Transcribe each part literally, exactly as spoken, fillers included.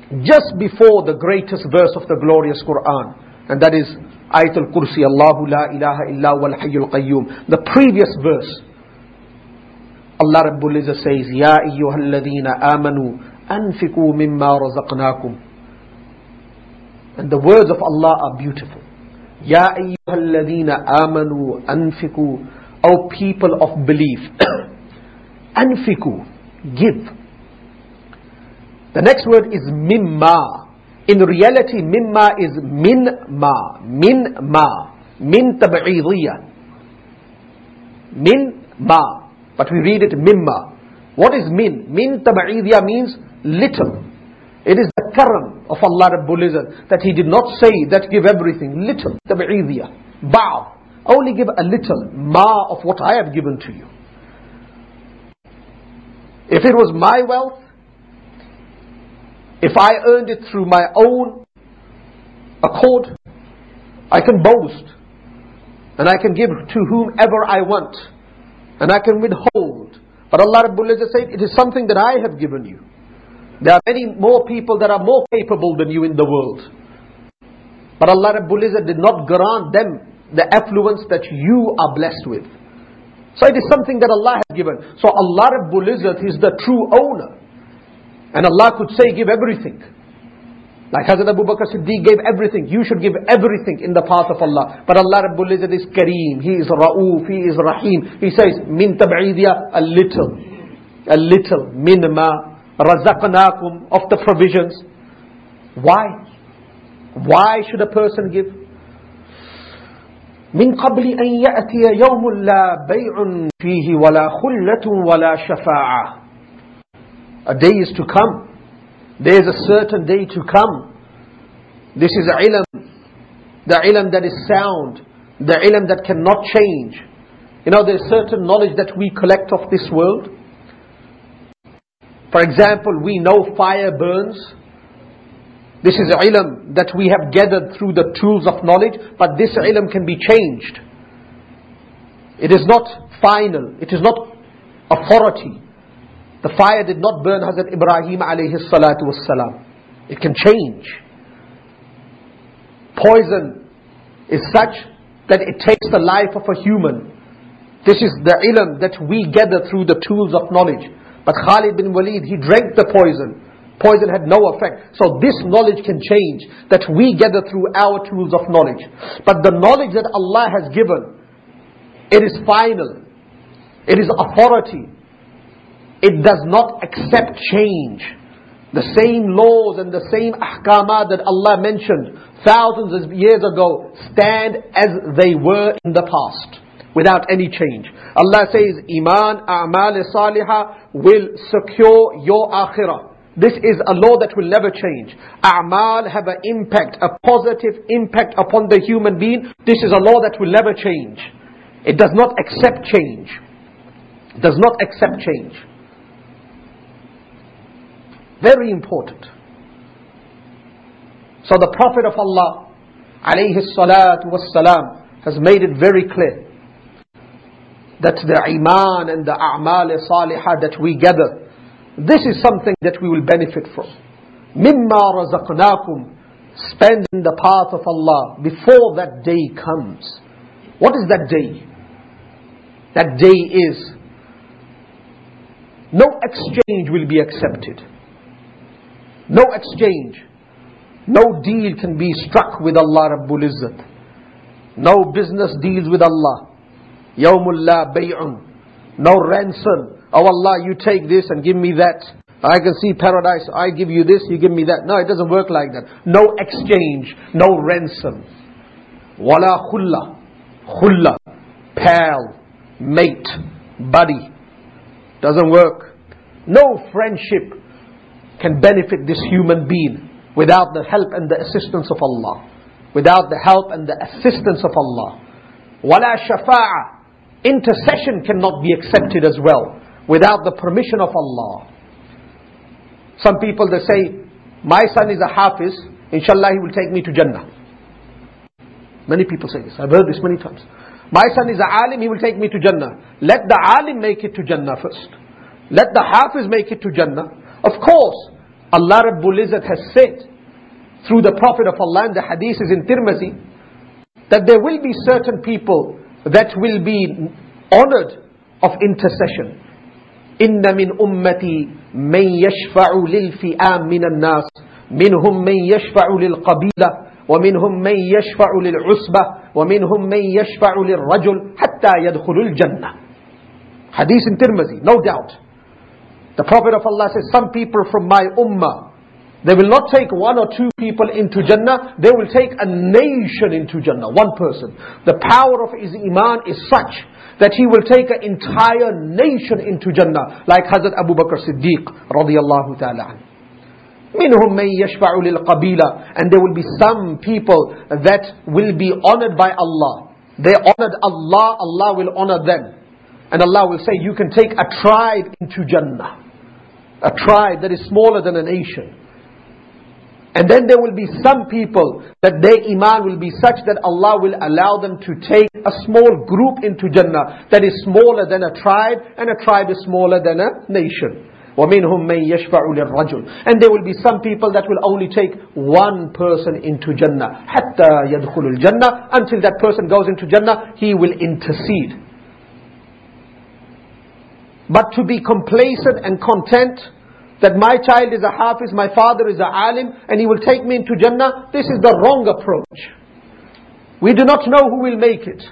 just before the greatest verse of the glorious Quran, and that is Ayatul Kursi, Allahu la ilaha illa wal hayyul qayyum. The previous verse, Allah Rabbul Izzah says, Ya ayyuhalladhina amanu anfiqu mimma razaqnakum. And the words of Allah are beautiful. Ya ayyuhalladhina amanu anfiqu. O people of belief, anfiqu, give. The next word is mimma. In reality, mimma is min ma, min ma, min tab'idiyya, min ma. But we read it mimma. What is min? Min tab'idiyya means little. It is the karam of Allah Rabbul Izzah that He did not say that give everything. Little, tab'idiyya, ba'. Only give a little, ma of what I have given to you. If it was my wealth, if I earned it through my own accord, I can boast. And I can give to whomever I want. And I can withhold. But Allah Rabbul Izzah said, it is something that I have given you. There are many more people that are more capable than you in the world. But Allah Rabbul Izzah did not grant them the affluence that you are blessed with. So it is something that Allah has given. So Allah Rabbul Izzah is the true owner. And Allah could say, give everything. Like Hazrat Abu Bakr Siddiq gave everything. You should give everything in the path of Allah. But Allah Rabbul Izzah is Kareem. He is Ra'uf. He is Rahim. He says, min tab'idiyya, a little. A little. Min ma razaqnakum, of the provisions. Why? Why should a person give? من قبل أن يأتي يوم لا بيع فيه ولا خلة ولا شفاعة. A day is to come. There is a certain day to come. This is ilm. The ilm that is sound. The ilm that cannot change. You know, there is certain knowledge that we collect of this world. For example, we know fire burns. This is ilm that we have gathered through the tools of knowledge, but this ilm can be changed. It is not final. It is not authority. The fire did not burn Hazrat Ibrahim alayhi salatu wassalam. It can change. Poison is such that it takes the life of a human. This is the ilm that we gather through the tools of knowledge. But Khalid bin Walid, he drank the poison. Poison had no effect. So this knowledge can change, that we gather through our tools of knowledge. But the knowledge that Allah has given, it is final. It is authority. It does not accept change. The same laws and the same ahkamat that Allah mentioned thousands of years ago stand as they were in the past, without any change. Allah says, Iman, A'mal Salihah will secure your akhirah. This is a law that will never change. A'mal have an impact, a positive impact upon the human being. This is a law that will never change. It does not accept change. It does not accept change. Very important. So the Prophet of Allah, alayhi salatu wassalam, has made it very clear that the iman and the a'mal salihah that we gather, this is something that we will benefit from. Mimma razaqnakum, spend in the path of Allah before that day comes. What is that day? That day is, no exchange will be accepted. No exchange. No deal can be struck with Allah Rabbul Izzat. No business deals with Allah. Yawmul la bay'un. No ransom. Oh Allah, you take this and give me that. I can see paradise. I give you this, you give me that. No, it doesn't work like that. No exchange. No ransom. Wala khulla. Khulla. Pal. Mate. Buddy. Doesn't work. No friendship can benefit this human being without the help and the assistance of Allah. Without the help and the assistance of Allah. Wala shafa'a. Intercession cannot be accepted as well without the permission of Allah. Some people, they say, my son is a hafiz, inshallah he will take me to Jannah. Many people say this. I've heard this many times. My son is a alim, he will take me to Jannah. Let the alim make it to Jannah first. Let the hafiz make it to Jannah. Of course, Allah Rabbul Izzat has said through the Prophet of Allah, and the hadith is in Tirmizi, that there will be certain people that will be honored of intercession. إِنَّ مِنْ أُمَّتِي مَنْ يَشْفَعُ لِلْفِئَامِ مِنَ النَّاسِ مِنْهُمْ مَنْ يَشْفَعُ لِلْقَبِيلَةِ وَمِنْهُمْ مَنْ يَشْفَعُ لِلْعُصْبَةِ وَمِنْهُمْ مَنْ يَشْفَعُ لِلرَّجُلِ حَتَّى يَدْخُلُ الْجَنَّةِ. Hadith in Tirmizi, no doubt. The Prophet of Allah says, some people from my ummah, they will not take one or two people into Jannah, they will take a nation into Jannah, one person. The power of his iman is such that he will take an entire nation into Jannah, like Hazrat Abu Bakr Siddiq radiyallahu ta'ala anhu. Minhum may yashfa'u lil qabila, and there will be some people that will be honored by Allah. They honored Allah, Allah will honor them. And Allah will say, you can take a tribe into Jannah. A tribe that is smaller than a nation. And then there will be some people that their iman will be such that Allah will allow them to take a small group into Jannah that is smaller than a tribe, and a tribe is smaller than a nation. وَمِنْهُمْ مَنْ يَشْفَعُ لِلرَّجُلِ. And there will be some people that will only take one person into Jannah. حَتَّى يَدْخُلُ الْجَنَّةِ. Until that person goes into Jannah, he will intercede. But to be complacent and content that my child is a hafiz, my father is a alim, and he will take me into Jannah, this is the wrong approach. We do not know who will make it.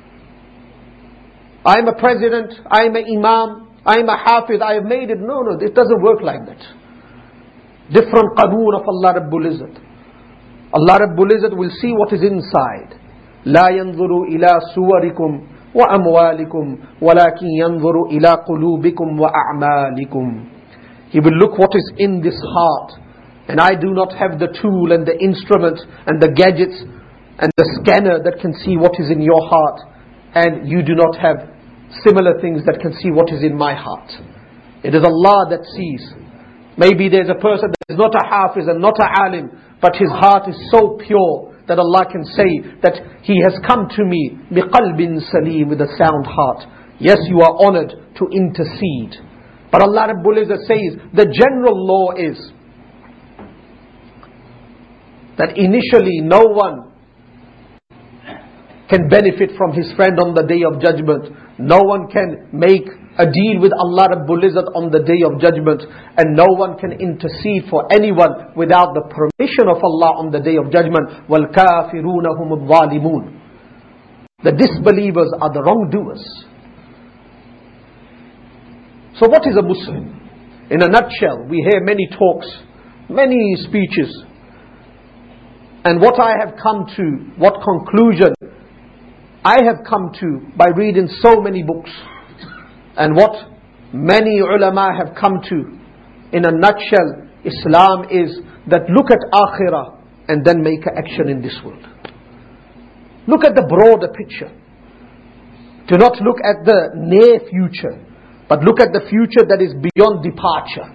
I am a president, I am an imam, I am a hafiz, I have made it. No, no, it doesn't work like that. Different qaboon of Allah Rabbul Izzat. Allah Rabbul Izzat will see what is inside. لا ينظر إلى صوركم وأموالكم ولكن ينظر إلى قلوبكم وأعمالكم. He will look what is in this heart. And I do not have the tool and the instrument and the gadgets and the scanner that can see what is in your heart. And you do not have similar things that can see what is in my heart. It is Allah that sees. Maybe there's a person that is not a hafiz and not a alim, but his heart is so pure that Allah can say that he has come to me بِقَلْبٍ salim, with a sound heart. Yes, you are honored to intercede. But Allah Rabbul Izzat says, the general law is that initially no one can benefit from his friend on the day of judgment. No one can make a deal with Allah Rabbul Izzat on the day of judgment. And no one can intercede for anyone without the permission of Allah on the day of judgment. وَالْكَافِرُونَ هُمُ الظَّالِمُونَ. The disbelievers are the wrongdoers. So what is a Muslim? In a nutshell, we hear many talks, many speeches. And what I have come to, what conclusion I have come to by reading so many books, and what many ulama have come to, in a nutshell, Islam is that look at akhirah and then make an action in this world. Look at the broader picture. Do not look at the near future, but look at the future that is beyond departure.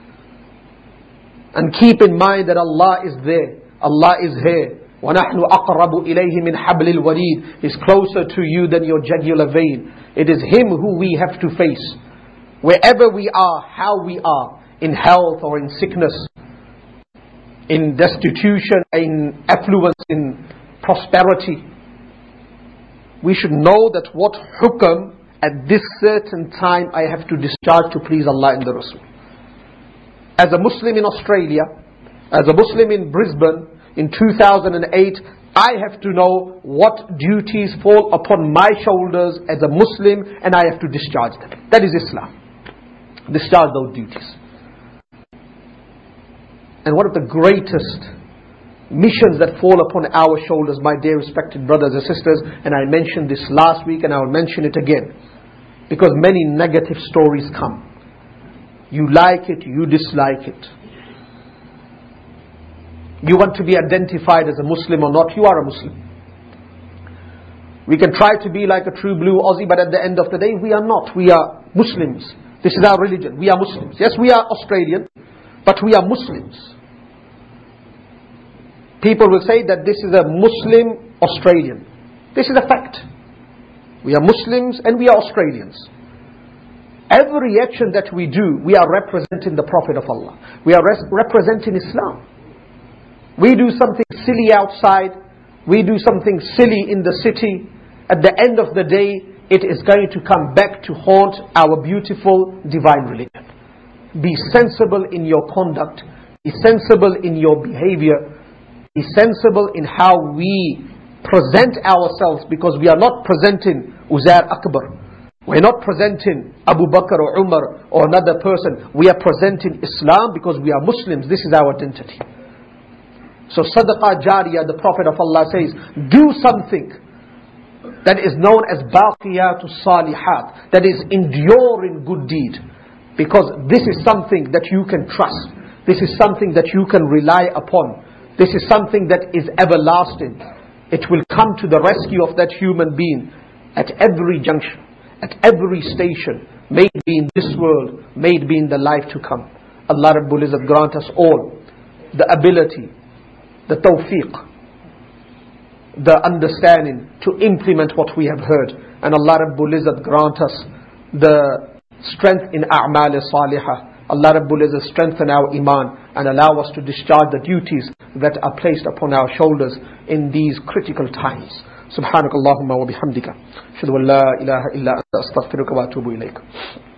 And keep in mind that Allah is there. Allah is here. وَنَحْنُ أَقْرَبُ إِلَيْهِ مِنْ حَبْلِ الْوَرِيدِ. Is closer to you than your jugular vein. It is Him who we have to face. Wherever we are, how we are, in health or in sickness, in destitution, in affluence, in prosperity, we should know that what hukam at this certain time I have to discharge to please Allah and the Rasul. As a Muslim in Australia, as a Muslim in Brisbane in two thousand eight, I have to know what duties fall upon my shoulders as a Muslim, and I have to discharge them. That is Islam. Discharge those duties. And one of the greatest missions that fall upon our shoulders, my dear respected brothers and sisters, and I mentioned this last week and I will mention it again, because many negative stories come. You like it, you dislike it. You want to be identified as a Muslim or not, you are a Muslim. We can try to be like a true blue Aussie, but at the end of the day, we are not. We are Muslims. This is our religion. We are Muslims. Yes, we are Australian, but we are Muslims. People will say that this is a Muslim Australian. This is a fact. We are Muslims and we are Australians. Every action that we do, we are representing the Prophet of Allah. We are res- representing Islam. We do something silly outside. We do something silly in the city. At the end of the day, it is going to come back to haunt our beautiful divine religion. Be sensible in your conduct. Be sensible in your behavior. Be sensible in how we present ourselves, because we are not presenting Uzair Akbar. We are not presenting Abu Bakr or Umar or another person. We are presenting Islam because we are Muslims. This is our identity. So Sadaqah Jariyah, the Prophet of Allah says, do something that is known as Baqiyatu Salihat, that is enduring good deed. Because this is something that you can trust. This is something that you can rely upon. This is something that is everlasting. It will come to the rescue of that human being at every junction, at every station, may it be in this world, may it be in the life to come. Allah Rabbul Izzat grant us all the ability, the tawfiq, the understanding to implement what we have heard. And Allah Rabbul Izzat grant us the strength in a'mal salihah. Allah Rabbul Izzat strengthen our iman and allow us to discharge the duties that are placed upon our shoulders in these critical times. Subhanakallahumma wa bihamdika. Ashhadu an la ilaha illa anta astaghfiruka wa atubu ilayk.